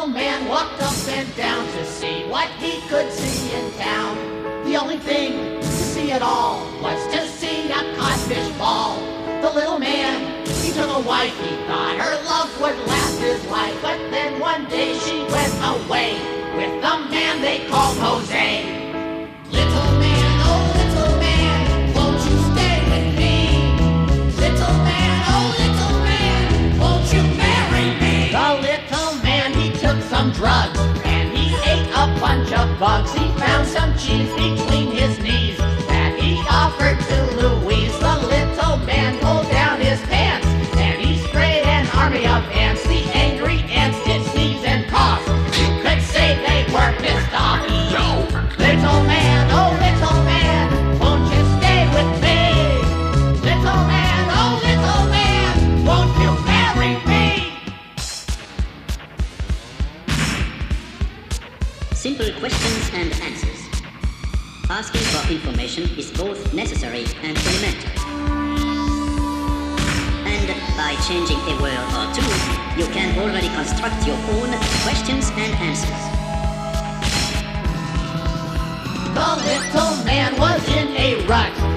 little man walked up and down to see what he could see in town. The only thing to see at all was to see a codfish ball. The little man, he took a wife, he thought her love would last his life. But then one day she went away with the man they called Jose. Little man, oh little man, won't you stay with me? Little man, oh little man, won't you marry me? The little man, he took some drugs and he ate a bunch of bugs. He found some cheese between his knees that he offered to Louise. The little man pulled down his pants and he sprayed an army of ants. The angry ants did sneeze and cough. You could say they were pissed off. Little man, oh little man, won't you stay with me? Little man, oh little man, won't you marry me? Simple questions and answers. Asking for information is both necessary and elementary. And by changing a word or two, you can already construct your own questions and answers. The little man was in a rut.